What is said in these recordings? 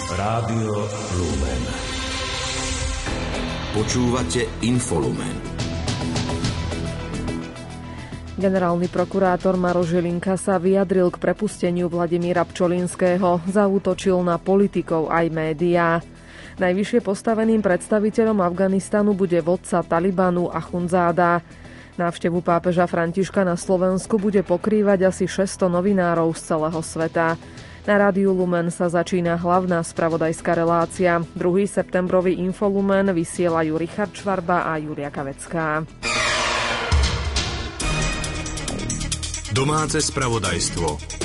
Rádio Lumen. Počúvate Infolumen. Generálny prokurátor Maroš Žilinka sa vyjadril k prepusteniu Vladimíra Pčolinského. Zaútočil na politikov aj médiá. Najvyššie postaveným predstaviteľom Afganistanu bude vodca Talibanu Achundzáda. Návštevu pápeža Františka na Slovensku bude pokrývať asi 600 novinárov z celého sveta. Na Rádiu Lumen sa začína hlavná spravodajská relácia. 2. septembrový Infolumen vysielajú Richard Švarba a Julia Kavecká. Domáce spravodajstvo.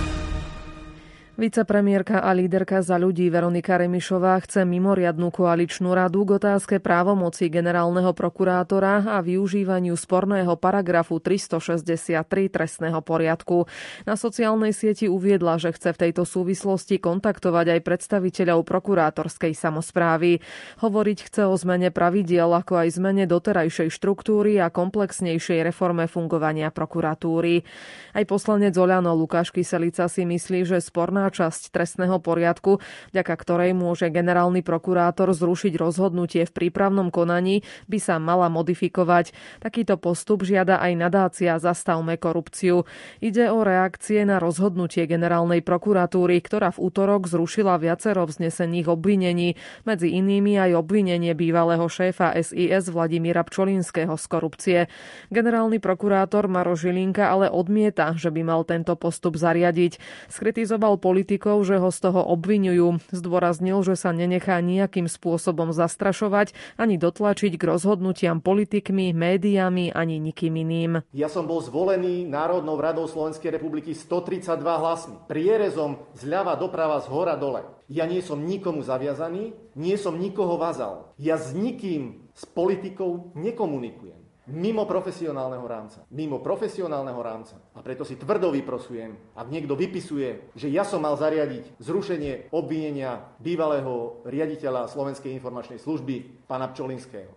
Vicepremiérka a líderka Za ľudí Veronika Remišová chce mimoriadnu koaličnú radu k otázke právomoci generálneho prokurátora a využívaniu sporného paragrafu 363 trestného poriadku. Na sociálnej sieti uviedla, že chce v tejto súvislosti kontaktovať aj predstaviteľov prokurátorskej samosprávy. Hovoriť chce o zmene pravidiel, ako aj zmene doterajšej štruktúry a komplexnejšej reforme fungovania prokuratúry. Aj poslanec Oľano Lukáš Kyselica si myslí, že sporná časť trestného poriadku, vďaka ktorej môže generálny prokurátor zrušiť rozhodnutie v prípravnom konaní, by sa mala modifikovať. Takýto postup žiada aj nadácia Zastavme korupciu. Ide o reakcie na rozhodnutie generálnej prokuratúry, ktorá v utorok zrušila viacero vznesených obvinení, medzi inými aj obvinenie bývalého šéfa SIS Vladimíra Pčolinského z korupcie. Generálny prokurátor Maroš Žilinka ale odmieta, že by mal tento postup zariadiť. Skritizoval politikov, že ho z toho obviňujú. Zdôraznil, že sa nenechá nejakým spôsobom zastrašovať ani dotlačiť k rozhodnutiam politikmi, médiami ani nikým iným. Ja som bol zvolený Národnou radou Slovenskej republiky 132 hlasmi. Prierezom zľava doprava, z hora dole. Ja nie som nikomu zaviazaný, nie som nikoho vazal. Ja s nikým z politikov nekomunikujem. Mimo profesionálneho rámca. A preto si tvrdo vyprosujem, ak niekto vypisuje, že ja som mal zariadiť zrušenie obvinenia bývalého riaditeľa Slovenskej informačnej služby, pána Pčolinského.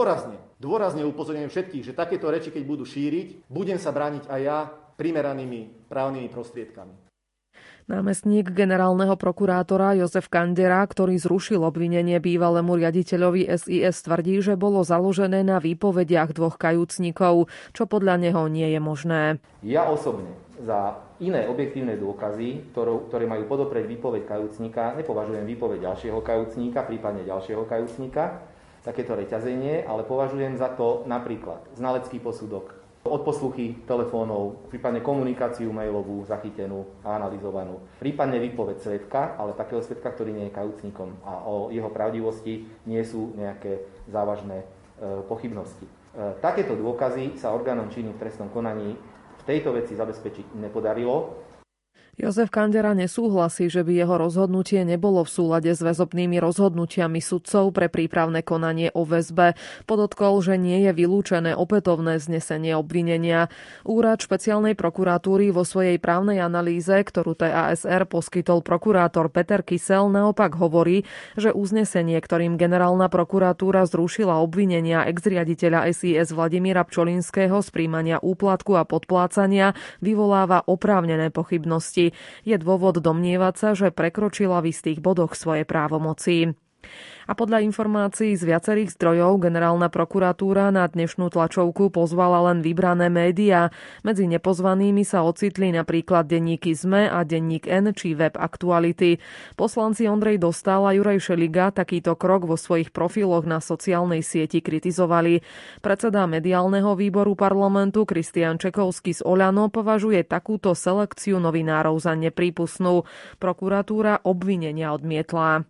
Dôrazne upozorňujem všetkých, že takéto reči, keď budú šíriť, budem sa brániť aj ja primeranými právnymi prostriedkami. Námestník generálneho prokurátora Jozef Kandera, ktorý zrušil obvinenie bývalému riaditeľovi SIS, tvrdí, že bolo založené na výpovediach dvoch kajúcnikov, čo podľa neho nie je možné. Ja osobne za iné objektívne dôkazy, ktoré majú podoprieť výpoveď kajúcnika, nepovažujem výpoveď ďalšieho kajúcnika, prípadne ďalšieho kajúcnika, takéto reťazenie, ale považujem za to napríklad znalecký posudok, odposluchy telefónov, prípadne komunikáciu mailovú zachytenú a analyzovanú, prípadne výpoveď svedka, ale takého svedka, ktorý nie je kajúcnikom a o jeho pravdivosti nie sú nejaké závažné pochybnosti. Takéto dôkazy sa orgánom činným v trestnom konaní v tejto veci zabezpečiť nepodarilo. Jozef Kandera nesúhlasí, že by jeho rozhodnutie nebolo v súlade s väzobnými rozhodnutiami sudcov pre prípravné konanie o väzbe. Podotkol, že nie je vylúčené opätovné znesenie obvinenia. Úrad špeciálnej prokuratúry vo svojej právnej analýze, ktorú TASR poskytol prokurátor Peter Kysel, naopak hovorí, že uznesenie, ktorým generálna prokuratúra zrušila obvinenia exriaditeľa SIS Vladimíra Pčolinského z príjmania úplatku a podplácania, vyvoláva oprávnené pochybnosti. Je dôvod domnievať sa, že prekročila v istých bodoch svoje právomoci. A podľa informácií z viacerých zdrojov generálna prokuratúra na dnešnú tlačovku pozvala len vybrané médiá. Medzi nepozvanými sa ocitli napríklad denníky SME a denník N či web Aktuality. Poslanci Ondrej Dostál a Juraj Šeliga takýto krok vo svojich profiloch na sociálnej sieti kritizovali. Predseda mediálneho výboru parlamentu Kristián Čekovský z Oľano považuje takúto selekciu novinárov za neprípustnú. Prokuratúra obvinenia odmietla.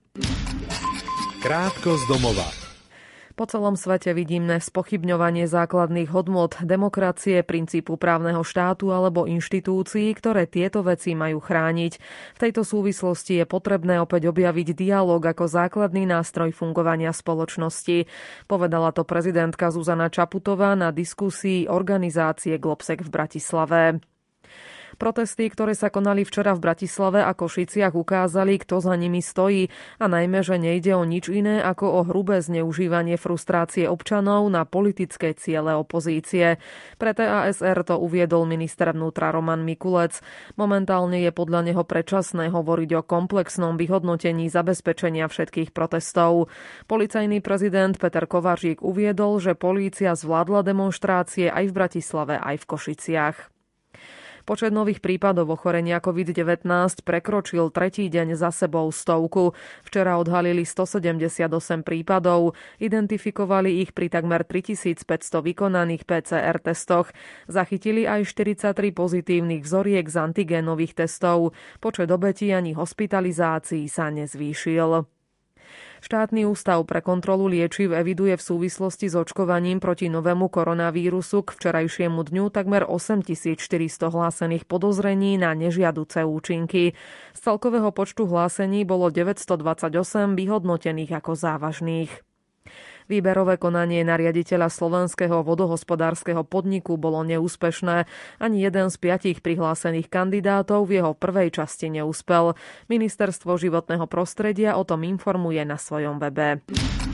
Krátko z domova. Po celom svete vidíme spochybňovanie základných hodnôt demokracie, princípu právneho štátu alebo inštitúcií, ktoré tieto veci majú chrániť. V tejto súvislosti je potrebné opäť objaviť dialóg ako základný nástroj fungovania spoločnosti. Povedala to prezidentka Zuzana Čaputová na diskusii organizácie Globsec v Bratislave. Protesty, ktoré sa konali včera v Bratislave a Košiciach, ukázali, kto za nimi stojí a najmä, že nejde o nič iné ako o hrubé zneužívanie frustrácie občanov na politické ciele opozície. Pre TASR to uviedol minister vnútra Roman Mikulec. Momentálne je podľa neho predčasné hovoriť o komplexnom vyhodnotení zabezpečenia všetkých protestov. Policajný prezident Peter Kovařík uviedol, že polícia zvládla demonštrácie aj v Bratislave, aj v Košiciach. Počet nových prípadov ochorenia COVID-19 prekročil tretí deň za sebou 100. Včera odhalili 178 prípadov, identifikovali ich pri takmer 3500 vykonaných PCR testoch. Zachytili aj 43 pozitívnych vzoriek z antigénových testov. Počet obetí ani hospitalizácií sa nezvýšil. Štátny ústav pre kontrolu liečiv eviduje v súvislosti s očkovaním proti novému koronavírusu k včerajšiemu dňu takmer 8400 hlásených podozrení na nežiaduce účinky. Z celkového počtu hlásení bolo 928 vyhodnotených ako závažných. Výberové konanie na riaditeľa Slovenského vodohospodárskeho podniku bolo neúspešné. Ani jeden z 5 prihlásených kandidátov v jeho prvej časti neúspel. Ministerstvo životného prostredia o tom informuje na svojom webe.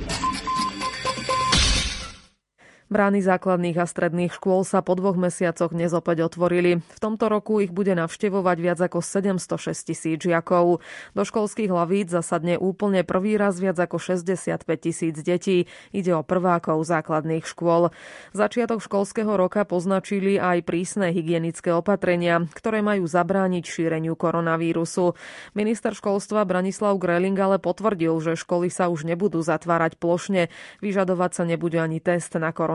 Brány základných a stredných škôl sa po 2 mesiacoch dnes opäť otvorili. V tomto roku ich bude navštevovať viac ako 706 000 žiakov. Do školských hlavíc zasadne úplne prvý raz viac ako 65 000 detí. Ide o prvákov základných škôl. Začiatok školského roka poznačili aj prísne hygienické opatrenia, ktoré majú zabrániť šíreniu koronavírusu. Minister školstva Branislav Gröling ale potvrdil, že školy sa už nebudú zatvárať plošne. Vyžadovať sa nebude ani test na koronavírus.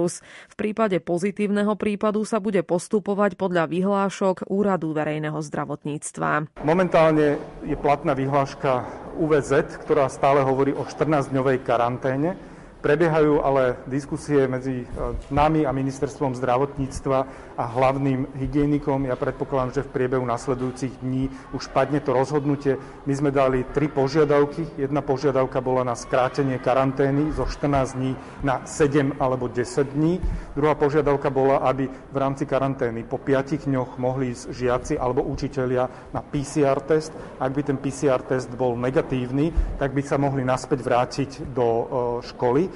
V prípade pozitívneho prípadu sa bude postupovať podľa vyhlášok Úradu verejného zdravotníctva. Momentálne je platná vyhláška UVZ, ktorá stále hovorí o 14-dňovej karanténe. Prebiehajú ale diskusie medzi nami a ministerstvom zdravotníctva a hlavným hygienikom. Ja predpokladám, že v priebehu nasledujúcich dní už padne to rozhodnutie. My sme dali 3 požiadavky. Jedna požiadavka bola na skrátenie karantény zo 14 dní na 7 alebo 10 dní. Druhá požiadavka bola, aby v rámci karantény po 5 dňoch mohli ísť žiaci alebo učitelia na PCR test. Ak by ten PCR test bol negatívny, tak by sa mohli naspäť vrátiť do školy.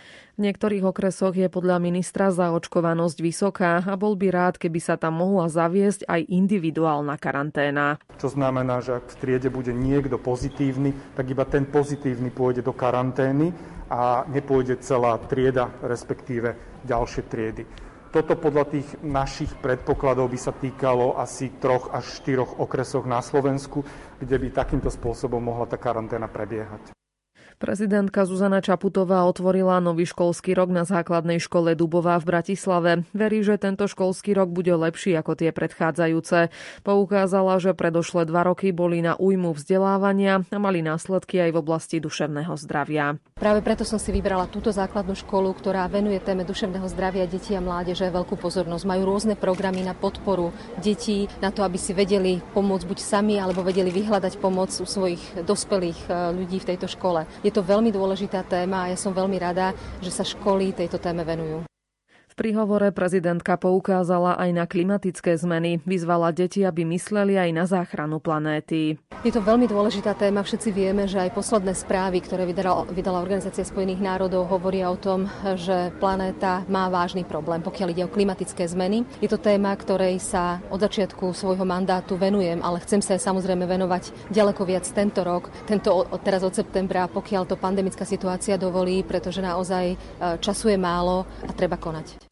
V niektorých okresoch je podľa ministra zaočkovanosť vysoká a bol by rád, keby sa tam mohla zaviesť aj individuálna karanténa. Čo znamená, že ak v triede bude niekto pozitívny, tak iba ten pozitívny pôjde do karantény a nepôjde celá trieda, respektíve ďalšie triedy. Toto podľa tých našich predpokladov by sa týkalo asi 3 až 4 okresoch na Slovensku, kde by takýmto spôsobom mohla tá karanténa prebiehať. Prezidentka Zuzana Čaputová otvorila nový školský rok na základnej škole Dubová v Bratislave. Verí, že tento školský rok bude lepší ako tie predchádzajúce. Poukázala, že predošlé 2 roky boli na újmu vzdelávania a mali následky aj v oblasti duševného zdravia. Práve preto som si vybrala túto základnú školu, ktorá venuje téme duševného zdravia detí a mládeže veľkú pozornosť. Majú rôzne programy na podporu detí, na to, aby si vedeli pomôcť buď sami, alebo vedeli vyhľadať pomoc u svojich dospelých ľudí v tejto škole. Je to veľmi dôležitá téma a ja som veľmi rada, že sa školy tejto téme venujú. V príhovore prezidentka poukázala aj na klimatické zmeny. Vyzvala deti, aby mysleli aj na záchranu planéty. Je to veľmi dôležitá téma. Všetci vieme, že aj posledné správy, ktoré vydala Organizácia spojených národov, hovoria o tom, že planéta má vážny problém, pokiaľ ide o klimatické zmeny. Je to téma, ktorej sa od začiatku svojho mandátu venujem, ale chcem sa samozrejme venovať ďaleko viac tento rok, teraz od septembra, pokiaľ to pandemická situácia dovolí, pretože naozaj času je málo a treba konať.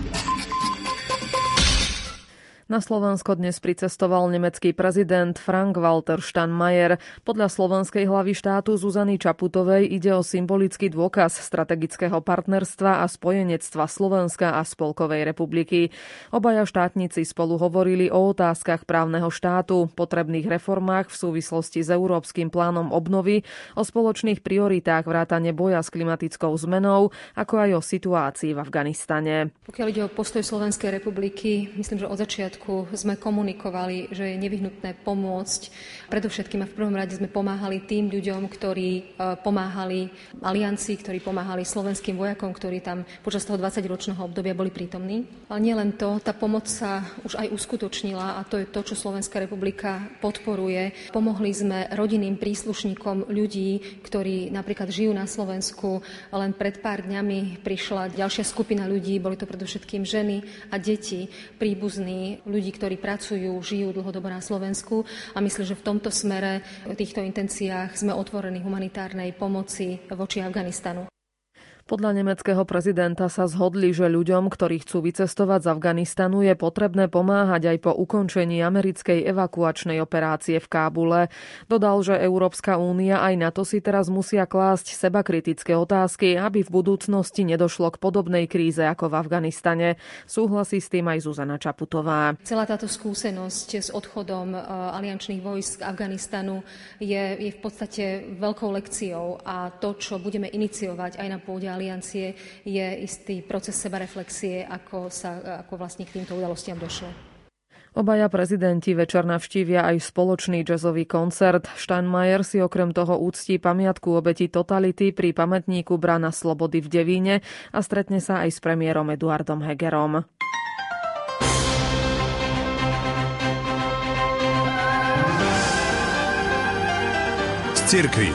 Na Slovensko dnes pricestoval nemecký prezident Frank-Walter Steinmeier. Podľa slovenskej hlavy štátu Zuzany Čaputovej ide o symbolický dôkaz strategického partnerstva a spojenectva Slovenska a Spolkovej republiky. Obaja štátnici spolu hovorili o otázkach právneho štátu, potrebných reformách v súvislosti s Európskym plánom obnovy, o spoločných prioritách vrátane boja s klimatickou zmenou, ako aj o situácii v Afganistane. Pokiaľ ide o postoj Slovenskej republiky, myslím, že od začiatku začiatku sme komunikovali, že je nevyhnutné pomôcť. Predovšetkým a v prvom rade sme pomáhali tým ľuďom, ktorí pomáhali aliancii, ktorí pomáhali slovenským vojakom, ktorí tam počas toho 20-ročného obdobia boli prítomní. Ale nielen to, tá pomoc sa už aj uskutočnila a to je to, čo Slovenská republika podporuje. Pomohli sme rodinným príslušníkom ľudí, ktorí napríklad žijú na Slovensku. Len pred pár dňami prišla ďalšia skupina ľudí, boli to predovšetkým ženy a deti, príbuzní, ľudí, ktorí pracujú, žijú dlhodobo na Slovensku a myslím, že v tomto smere, v týchto intenciách sme otvorení humanitárnej pomoci voči Afganistanu. Podľa nemeckého prezidenta sa zhodli, že ľuďom, ktorí chcú vycestovať z Afganistanu, je potrebné pomáhať aj po ukončení americkej evakuačnej operácie v Kábule. Dodal, že Európska únia aj na to si teraz musia klásť sebakritické otázky, aby v budúcnosti nedošlo k podobnej kríze ako v Afganistane. Súhlasí s tým aj Zuzana Čaputová. Celá táto skúsenosť s odchodom aliančných vojsk Afganistanu je v podstate veľkou lekciou a to, čo budeme iniciovať aj na pôde aliancie, je istý proces sebareflexie, ako vlastne k týmto udalostiam došlo. Obaja prezidenti večer navštívia aj spoločný jazzový koncert. Steinmeier si okrem toho úctí pamiatku obeti totality pri pamätníku Brána slobody v Devíne a stretne sa aj s premiérom Eduardom Hegerom. Z cirkvi.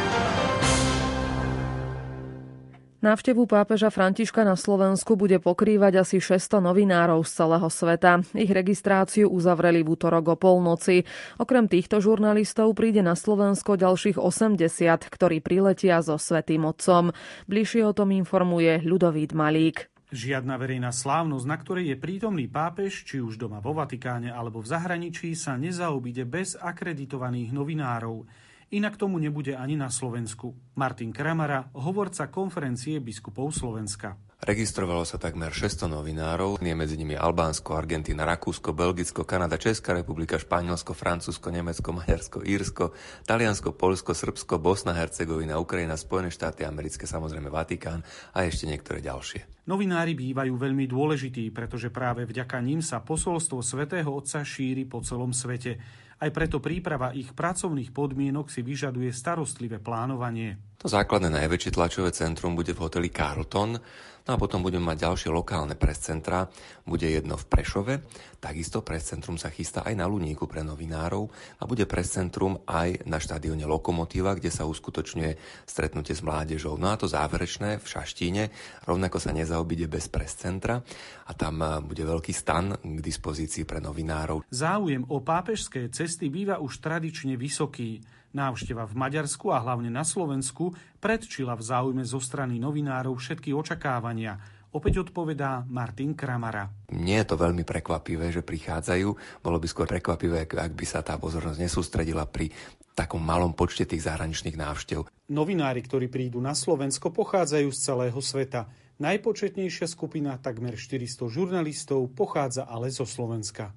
Návštevu pápeža Františka na Slovensku bude pokrývať asi 600 novinárov z celého sveta. Ich registráciu uzavreli v utorok o polnoci. Okrem týchto žurnalistov príde na Slovensko ďalších 80, ktorí priletia so Svätým Otcom. Bližšie o tom informuje Ľudovít Malík. Žiadna verejná slávnosť, na ktorej je prítomný pápež, či už doma vo Vatikáne alebo v zahraničí, sa nezaobíde bez akreditovaných novinárov. Inak tomu nebude ani na Slovensku. Martin Kramara, hovorca konferencie biskupov Slovenska. Registrovalo sa takmer 600 novinárov, je medzi nimi Albánsko, Argentína, Rakúsko, Belgicko, Kanada, Česká republika, Španielsko, Francúzsko, Nemecko, Maďarsko, Írsko, Taliansko, Poľsko, Srbsko, Bosna, Hercegovina, Ukrajina, Spojené štáty americké, samozrejme Vatikán a ešte niektoré ďalšie. Novinári bývajú veľmi dôležití, pretože práve vďaka ním sa posolstvo Svätého Otca šíri po celom svete. Aj preto príprava ich pracovných podmienok si vyžaduje starostlivé plánovanie. To základné najväčšie tlačové centrum bude v hoteli Carlton, no a potom budeme mať ďalšie lokálne prescentrá. Bude jedno v Prešove, takisto prescentrum sa chystá aj na Luníku pre novinárov a bude prescentrum aj na štadióne Lokomotíva, kde sa uskutočňuje stretnutie s mládežou. No a to záverečné v Šaštíne rovnako sa nezaobíde bez prescentra a tam bude veľký stan k dispozícii pre novinárov. Záujem o pápežské cesty býva už tradične vysoký. Návšteva v Maďarsku a hlavne na Slovensku predčila v záujme zo strany novinárov všetky očakávania. Opäť odpovedá Martin Kramara. Nie je to veľmi prekvapivé, že prichádzajú. Bolo by skôr prekvapivé, ak by sa tá pozornosť nesústredila pri takom malom počte tých zahraničných návštev. Novinári, ktorí prídu na Slovensko, pochádzajú z celého sveta. Najpočetnejšia skupina, takmer 400 žurnalistov, pochádza ale zo Slovenska.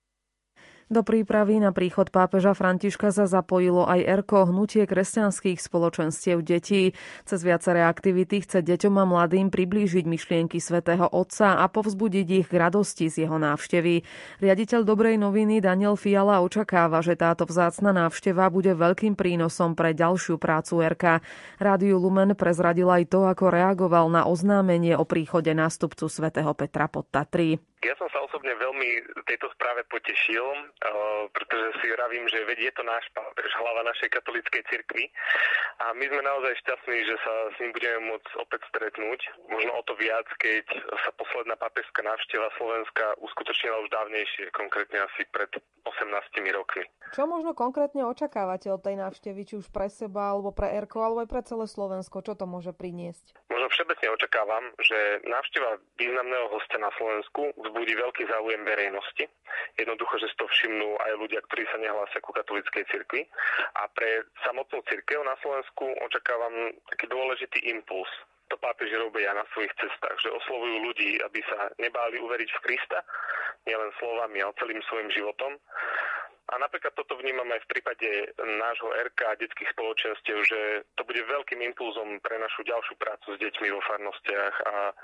Do prípravy na príchod pápeža Františka sa zapojilo aj ERKO, hnutie kresťanských spoločenstiev detí. Cez viaceré aktivity chce deťom a mladým priblížiť myšlienky Svätého Otca a povzbudiť ich k radosti z jeho návštevy. Riaditeľ Dobrej noviny Daniel Fiala očakáva, že táto vzácna návšteva bude veľkým prínosom pre ďalšiu prácu ERKA. Rádiu Lumen prezradil aj to, ako reagoval na oznámenie o príchode nástupcu svätého Petra pod Tatry. Ja som sa osobne veľmi tejto správe potešil, pretože si vravím, že veď je to náš pápež, hlava našej katolíckej cirkvi a my sme naozaj šťastní, že sa s ním budeme môcť opäť stretnúť. Možno o to viac, keď sa posledná pápežská návšteva Slovenska uskutočnila už dávnejšie, konkrétne asi pred 18 rokmi. Čo možno konkrétne očakávate od tej návštevy, či už pre seba, alebo pre ERKO, alebo aj pre celé Slovensko? Čo to môže priniesť? Možno všeobecne očakávam, že návšteva významného hostia na Slovensku vzbudí veľký záujem verejnosti. Jednoducho, že si to všimnú aj ľudia, ktorí sa nehlásia ku katolíckej cirkvi. A pre samotnú cirkev na Slovensku očakávam taký dôležitý impuls. To pápeži robia na svojich cestách, že oslovujú ľudí, aby sa nebáli uveriť v Krista, nielen slovami, ale celým svojim životom. A napríklad toto vnímam aj v prípade nášho RK a detských spoločenstiev, že to bude veľkým impulzom pre našu ďalšiu prácu s deťmi vo farnostiach a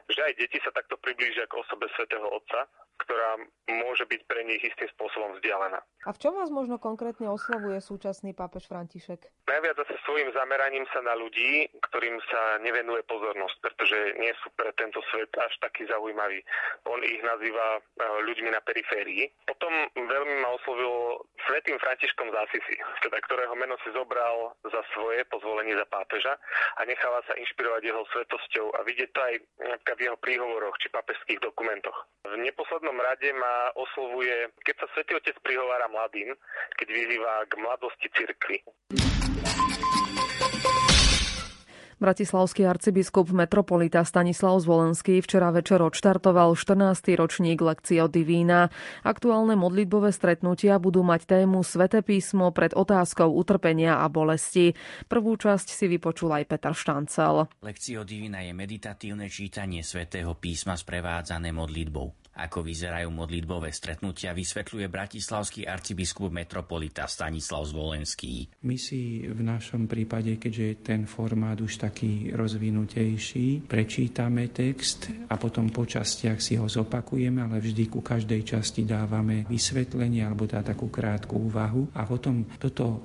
že aj deti sa takto priblížia k osobe svätého Otca, ktorá môže byť pre nich istým spôsobom vzdialená. A v čom vás možno konkrétne oslovuje súčasný pápež František? Najviac zase svojím zameraním sa na ľudí, ktorým sa nevenuje pozornosť, pretože nie sú pre tento svet až taký zaujímavý. On ich nazýva ľuďmi na periférii. Potom veľmi ma oslovil svätým Františkom z Asisi, teda ktorého meno si zobral za svoje po zvolení za pápeža a necháva sa inšpirovať jeho svetosťou a vidieť to aj v jeho príhovoroch či pápežských dokumentoch. V neposlednom rade ma oslovuje, keď sa Svätý Otec prihovára mladým, keď vyzýva k mladosti cirkvi. Bratislavský arcibiskup metropolita Stanislav Zvolenský včera večer odštartoval 14. ročník Lectio Divina. Aktuálne modlitbové stretnutia budú mať tému Sväté písmo pred otázkou utrpenia a bolesti. Prvú časť si vypočul aj Peter Štancel. Lectio Divina je meditatívne čítanie Svätého písma sprevádzané modlitbou. Ako vyzerajú modlitbové stretnutia, vysvetľuje bratislavský arcibiskup metropolita Stanislav Zvolenský. My si v našom prípade, keďže je ten formát už taký rozvinutejší, prečítame text a potom po častiach si ho zopakujeme, ale vždy ku každej časti dávame vysvetlenie alebo takú krátku úvahu a potom toto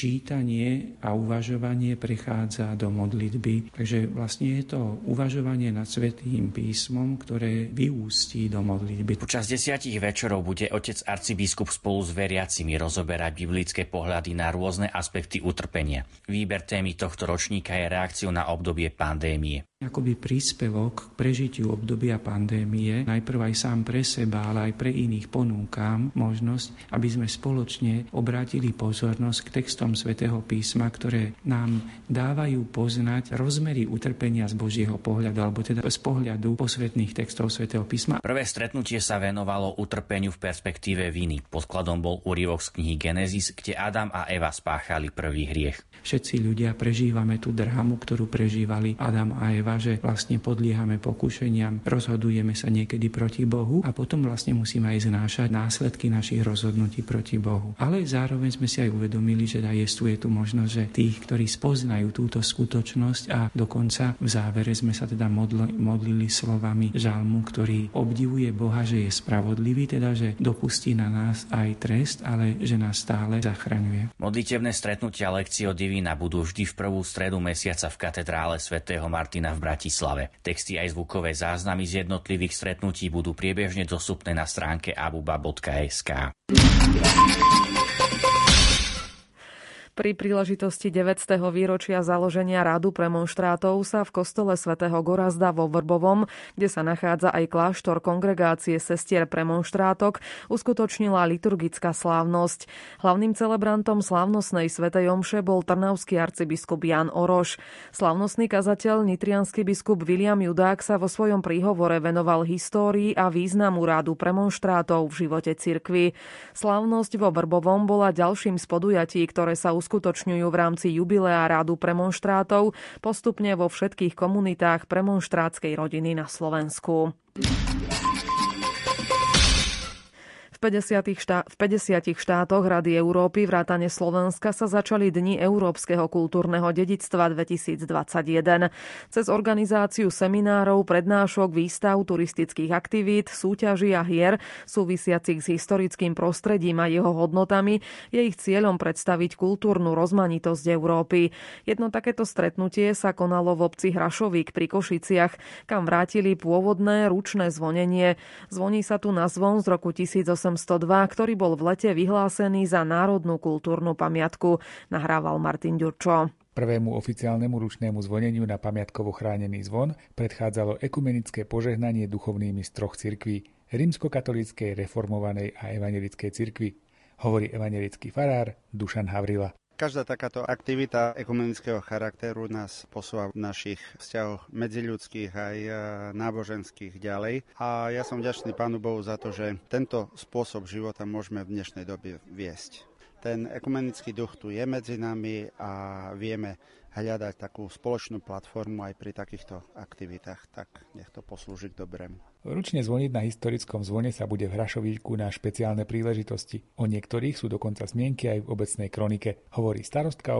čítanie a uvažovanie prechádza do modlitby. Takže vlastne je to uvažovanie nad Svätým písmom, ktoré vyústí do modlitby. Počas 10 večerov bude otec arcibiskup spolu s veriacimi rozoberať biblické pohľady na rôzne aspekty utrpenia. Výber témy tohto ročníka je reakciou na obdobie pandémie. Akoby príspevok k prežitiu obdobia pandémie, najprv aj sám pre seba, ale aj pre iných ponúkam možnosť, aby sme spoločne obrátili pozornosť k textom Svätého písma, ktoré nám dávajú poznať rozmery utrpenia z Božieho pohľadu, alebo teda z pohľadu posvätných textov Svätého písma. Prvé stretnutie sa venovalo utrpeniu v perspektíve viny. Podkladom bol úryvok z knihy Genesis, kde Adam a Eva spáchali prvý hriech. Všetci ľudia prežívame tú drámu, ktorú prežívali Adam a Eva, že vlastne podliehame pokušeniam, rozhodujeme sa niekedy proti Bohu a potom vlastne musíme aj znášať následky našich rozhodnutí proti Bohu. Ale zároveň sme si aj uvedomili, že je tu možnosť, že tých, ktorí spoznajú túto skutočnosť a dokonca v závere sme sa teda modlili slovami žalmu, ktorý obdivuje Boha, že je spravodlivý, teda že dopustí na nás aj trest, ale že nás stále zachraňuje. Modlitebné stretnutia Lectio Divina budú vždy v prvú stredu mesiaca v katedrále svätého Martina v Bratislave. Texty aj zvukové záznamy z jednotlivých stretnutí budú priebežne dostupné na stránke abuba.sk. Pri príležitosti 9. výročia založenia Rádu premonštrátov sa v kostole svätého Gorazda vo Vrbovom, kde sa nachádza aj kláštor kongregácie sestier premonštrátok, uskutočnila liturgická slávnosť. Hlavným celebrantom slávnostnej svätej omše bol trnavský arcibiskup Ján Oroš. Slávnostný kazateľ nitriansky biskup Viliam Judák sa vo svojom príhovore venoval histórii a významu Rádu premonštrátov v živote cirkvi. Slávnosť vo Vrbovom bola ďalším z podujatí, ktoré sa uskutočňujú v rámci jubilea Rádu premonštrátov postupne vo všetkých komunitách premonštrátskej rodiny na Slovensku. V 50 štátoch Rady Európy vrátane Slovenska sa začali Dni európskeho kultúrneho dedičstva 2021. Cez organizáciu seminárov, prednášok, výstav, turistických aktivít, súťaží a hier súvisiacich s historickým prostredím a jeho hodnotami je ich cieľom predstaviť kultúrnu rozmanitosť Európy. Jedno takéto stretnutie sa konalo v obci Hrašovík pri Košiciach, kam vrátili pôvodné ručné zvonenie. Zvoní sa tu na zvon z roku 1802, ktorý bol v lete vyhlásený za národnú kultúrnu pamiatku, nahrával Martin Ďurčo. Prvému oficiálnemu ručnému zvoneniu na pamiatkovo chránený zvon predchádzalo ekumenické požehnanie duchovnými z troch cirkví, rímskokatolíckej, reformovanej a evanjelickej cirkvi, hovorí evanjelický farár Dušan Havrila. Každá takáto aktivita ekumenického charakteru nás posúva v našich vzťahoch medziľudských aj náboženských ďalej. A ja som vďačný Pánu Bohu za to, že tento spôsob života môžeme v dnešnej dobe viesť. Ten ekumenický duch tu je medzi nami a vieme hľadať takú spoločnú platformu aj pri takýchto aktivitách. Tak nech to poslúži k dobrému. Ručne zvoniť na historickom zvone sa bude v Hrašovíku na špeciálne príležitosti. O niektorých sú dokonca zmienky aj v obecnej kronike, hovorí starostka obce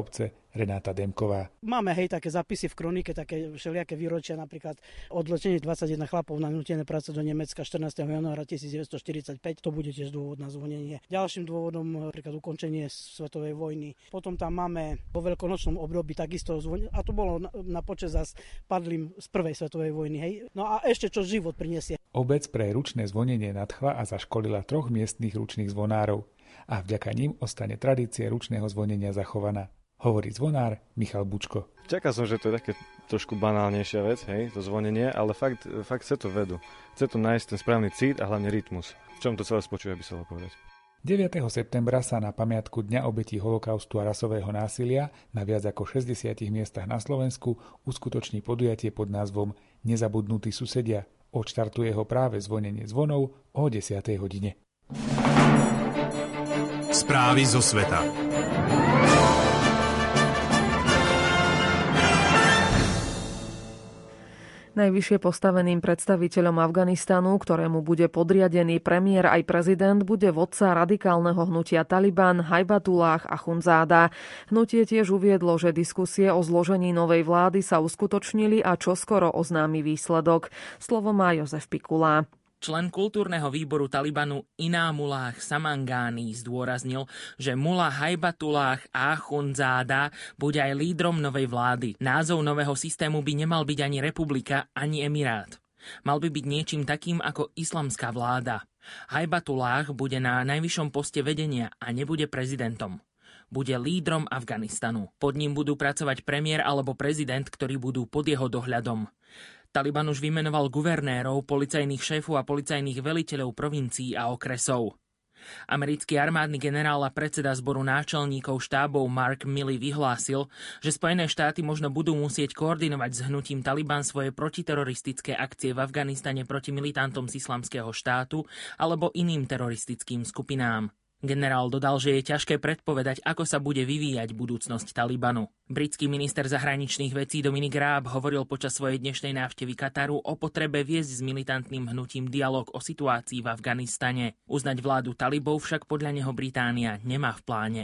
Renáta Demková. Máme také zapisy v kronike, také všelijaké výročia, napríklad odletenie 21 chlapov na nútené práce do Nemecka 14. januára 1945, to bude tiež dôvod na zvonenie. Ďalším dôvodom napríklad ukončenie svetovej vojny. Potom tam máme po veľkonočnom období takisto zvonenie, a to bolo na počesť zas padlým z prvej svetovej vojny. Hej. No a ešte čo život prinesie. Obec pre ručné zvonenie nadchla a zaškolila 3 miestnych ručných zvonárov a vďaka nim ostane tradícia ručného zvonenia zachovaná. Hovorí zvonár Michal Bučko. Čakal som, že to je také trošku banálnejšia vec, hej, to zvonenie, ale fakt chce to vedu. Chce to nájsť ten správny cít a hlavne rytmus. V čom to celé spočíva, by sa dalo povedať. 9. septembra sa na pamiatku Dňa obetí holokaustu a rasového násilia na viac ako 60 miestach na Slovensku uskutoční podujatie pod názvom Nezabudnutí susedia. Odštartuje ho práve zvonenie zvonov o 10. hodine. Správy zo sveta. Najvyššie postaveným predstaviteľom Afganistanu, ktorému bude podriadený premiér aj prezident, bude vodca radikálneho hnutia Taliban Haibatullah Akhundzáda. Hnutie tiež uviedlo, že diskusie o zložení novej vlády sa uskutočnili a čoskoro oznámi výsledok. Slovo má Jozef Pikula. Člen kultúrneho výboru Talibanu Inámullah Samangány zdôraznil, že Mullah Haibatullah Akhundzáda bude aj lídrom novej vlády. Názov nového systému by nemal byť ani republika, ani emirát. Mal by byť niečím takým ako islamská vláda. Haibatullah bude na najvyššom poste vedenia a nebude prezidentom. Bude lídrom Afganistanu. Pod ním budú pracovať premiér alebo prezident, ktorí budú pod jeho dohľadom. Taliban už vymenoval guvernérov, policajných šéfov a policajných veliteľov provincií a okresov. Americký armádny generál a predseda zboru náčelníkov štábov Mark Milley vyhlásil, že Spojené štáty možno budú musieť koordinovať s hnutím Taliban svoje protiteroristické akcie v Afganistane proti militantom z Islamského štátu alebo iným teroristickým skupinám. Generál dodal, že je ťažké predpovedať, ako sa bude vyvíjať budúcnosť Talibanu. Britský minister zahraničných vecí Dominic Raab hovoril počas svojej dnešnej návštevy Kataru o potrebe viesť s militantným hnutím dialog o situácii v Afganistane. Uznať vládu talibov však podľa neho Británia nemá v pláne.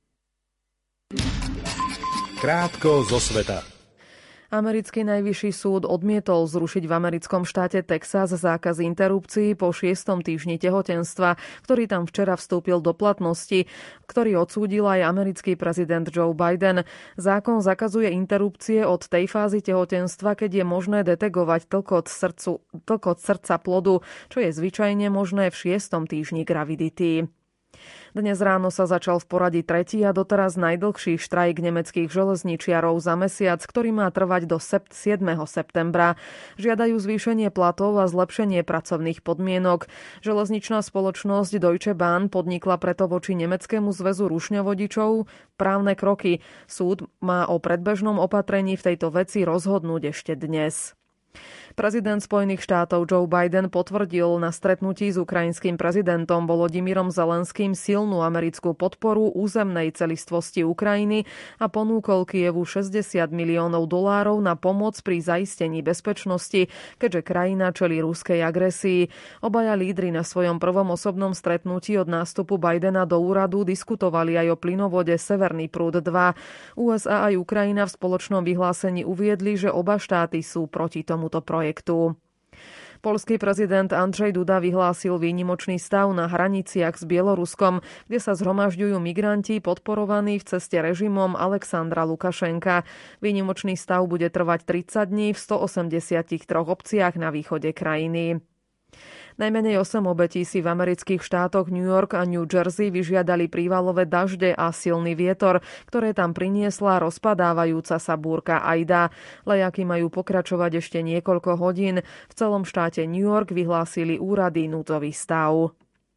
Krátko zo sveta. Americký najvyšší súd odmietol zrušiť v americkom štáte Texas zákaz interrupcií po 6. týždni tehotenstva, ktorý tam včera vstúpil do platnosti, ktorý odsúdil aj americký prezident Joe Biden. Zákon zakazuje interrupcie od tej fázy tehotenstva, keď je možné detegovať tlkot srdca plodu, čo je zvyčajne možné v 6. týždni gravidity. Dnes ráno sa začal v poradí tretí a doteraz najdlhší štrajk nemeckých železničiarov za mesiac, ktorý má trvať do 7. septembra. Žiadajú zvýšenie platov a zlepšenie pracovných podmienok. Železničná spoločnosť Deutsche Bahn podnikla preto voči Nemeckému zväzu rušňovodičov právne kroky. Súd má o predbežnom opatrení v tejto veci rozhodnúť ešte dnes. Prezident Spojených štátov Joe Biden potvrdil na stretnutí s ukrajinským prezidentom Volodymyrom Zelenským silnú americkú podporu územnej celistvosti Ukrajiny a ponúkol Kyjevu $60 miliónov na pomoc pri zaistení bezpečnosti, keďže krajina čelí ruskej agresii. Obaja lídri na svojom prvom osobnom stretnutí od nástupu Bidena do úradu diskutovali aj o plynovode Severný prúd 2. USA aj Ukrajina v spoločnom vyhlásení uviedli, že oba štáty sú proti tomuto projektu. Poľský prezident Andrzej Duda vyhlásil výnimočný stav na hraniciach s Bieloruskom, kde sa zhromažďujú migranti podporovaní v ceste režimom Alexandra Lukašenka. Výnimočný stav bude trvať 30 dní v 183 obciach na východe krajiny. Najmenej 8 obetí si v amerických štátoch New York a New Jersey vyžiadali prívalové dažde a silný vietor, ktoré tam priniesla rozpadávajúca sa búrka Aida. Lejaky majú pokračovať ešte niekoľko hodín. V celom štáte New York vyhlásili úrady núdzový stav.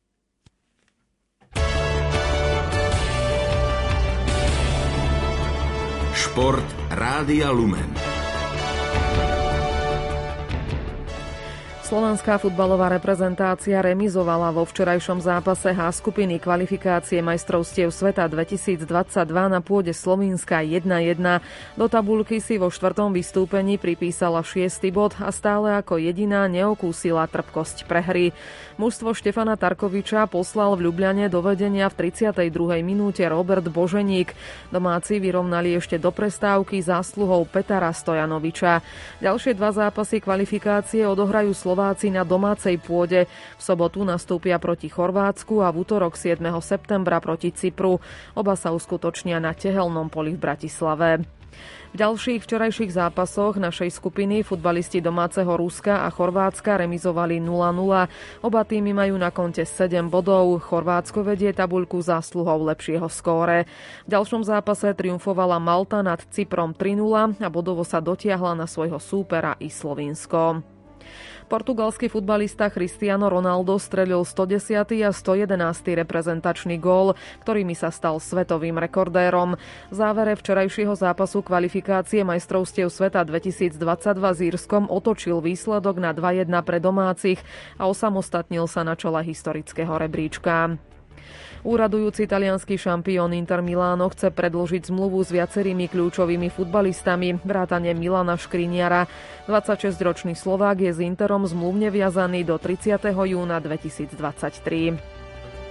Šport Rádia Lumen. Slovenská futbalová reprezentácia remizovala vo včerajšom zápase H skupiny kvalifikácie majstrovstiev sveta 2022 na pôde Slovenska 1-1. Do tabuľky si vo 4. vystúpení pripísala 6. bod a stále ako jediná neokúsila trpkosť prehry. Mužstvo Štefana Tarkoviča poslal v Ľubľane do vedenia v 32. minúte Robert Boženík. Domáci vyrovnali ešte do prestávky zásluhou Petara Stojanoviča. Ďalšie dva zápasy kvalifikácie odohrajú Slováci na domácej pôde. V sobotu nastúpia proti Chorvátsku a v utorok 7. septembra proti Cypru. Oba sa uskutočnia na Tehelnom poli v Bratislave. V ďalších včerajších zápasoch našej skupiny futbalisti domáceho Ruska a Chorvátska remizovali 0-0. Oba týmy majú na konte 7 bodov. Chorvátsko vedie tabuľku zásluhou lepšieho skóre. V ďalšom zápase triumfovala Malta nad Cyprom 3-0 a bodovo sa dotiahla na svojho súpera i Slovinsko. Portugalský futbalista Cristiano Ronaldo strelil 110. a 111. reprezentačný gól, ktorými sa stal svetovým rekordérom. V závere včerajšieho zápasu kvalifikácie majstrovstiev sveta 2022 s Írskom otočil výsledok na 2-1 pre domácich a osamostatnil sa na čele historického rebríčka. Úradujúci taliansky šampión Inter Miláno chce predĺžiť zmluvu s viacerými kľúčovými futbalistami, vrátane Milana Škriniara. 26-ročný Slovák je s Interom zmluvne viazaný do 30. júna 2023.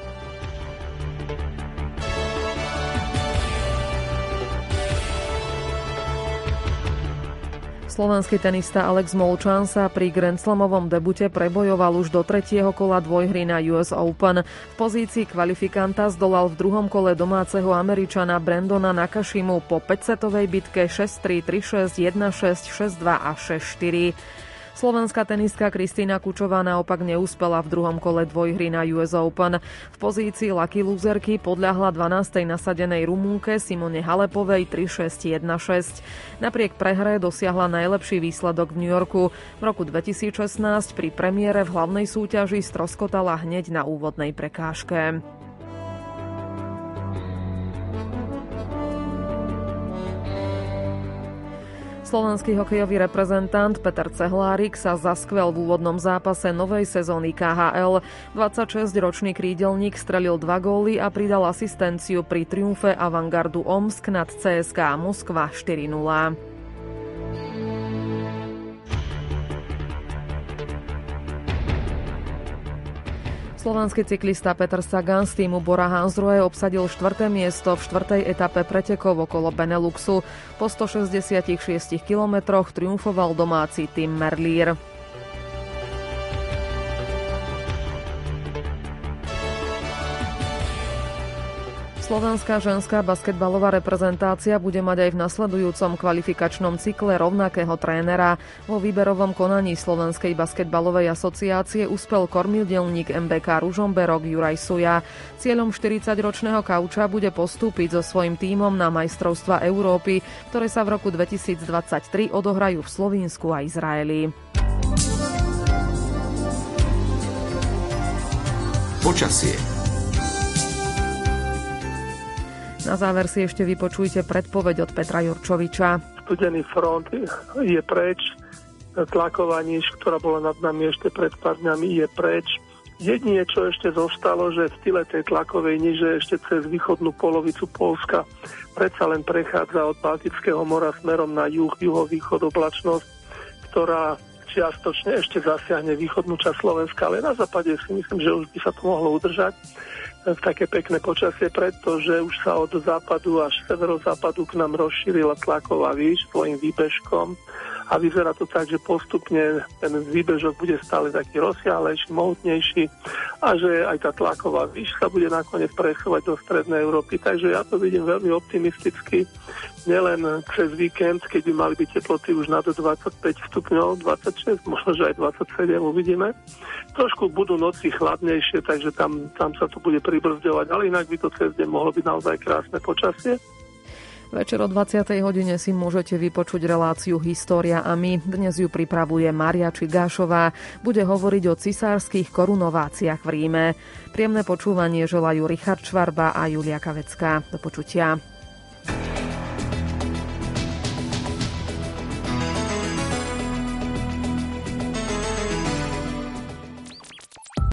Slovenský tenista Alex Molčan sa pri Grand Slamovom debute prebojoval už do 3. kola dvojhry na US Open. V pozícii kvalifikanta zdolal v druhom kole domáceho Američana Brandona Nakashimu po 5-setovej bitke 6-3, 3-6, 1-6, 6-2 a 6-4. Slovenská tenistka Kristína Kučová naopak neúspela v druhom kole dvojhry na US Open. V pozícii lucky loserky podľahla 12. nasadenej Rumúnke Simone Halepovej 3-6, 1-6. Napriek prehre dosiahla najlepší výsledok v New Yorku. V roku 2016 pri premiére v hlavnej súťaži stroskotala hneď na úvodnej prekážke. Slovenský hokejový reprezentant Peter Cehlárik sa zaskvel v úvodnom zápase novej sezóny KHL. 26-ročný krídelník strelil 2 góly a pridal asistenciu pri triumfe Avantgardu Omsk nad CSKA Moskva 4-0. Slovenský cyklista Peter Sagan z týmu Bora Hansgrohe obsadil 4. miesto v 4. etape pretekov okolo Beneluxu. Po 166 kilometroch triumfoval domáci tým Merlier. Slovenská ženská basketbalová reprezentácia bude mať aj v nasledujúcom kvalifikačnom cykle rovnakého trénera. Vo výberovom konaní Slovenskej basketbalovej asociácie uspel kormidelník MBK Ružomberok Juraj Suja. Cieľom 40-ročného kauča bude postúpiť so svojím tímom na majstrovstvá Európy, ktoré sa v roku 2023 odohrajú v Slovinsku a Izraeli. Počasie. Na záver si ešte vypočujte predpoveď od Petra Jurčoviča. Studený front je preč, tlaková níž, ktorá bola nad nami ešte pred pár dňami, je preč. Jedine, čo ešte zostalo, že v style tej tlakovej níže ešte cez východnú polovicu Poľska predsa len prechádza od Baltického mora smerom na juh, juhovýchod oblačnosť, ktorá čiastočne ešte zasiahne východnú časť Slovenska, ale na západe si myslím, že už by sa to mohlo udržať v také pekné počasie, pretože už sa od západu až severozápadu k nám rozšírila tlaková výš svojim výbežkom a vyzerá to tak, že postupne ten výbežok bude stále taký rozsiahlejší, mohutnejší a že aj tá tlaková výš sa bude nakoniec presúvať do strednej Európy. Takže ja to vidím veľmi optimisticky, nielen cez víkend, keď by mali byť teploty už nad 25 stupňov, 26, možno že aj 27, uvidíme. Trošku budú noci chladnejšie, takže tam sa to bude pribrzďovať, ale inak by to cez deň mohlo byť naozaj krásne počasie. Večer o 20. hodine si môžete vypočuť reláciu História a my. Dnes ju pripravuje Mária Čigášová. Bude hovoriť o cisárskych korunováciách v Ríme. Príjemné počúvanie želajú Richard Švarba a Julia Kavecká. Do počutia.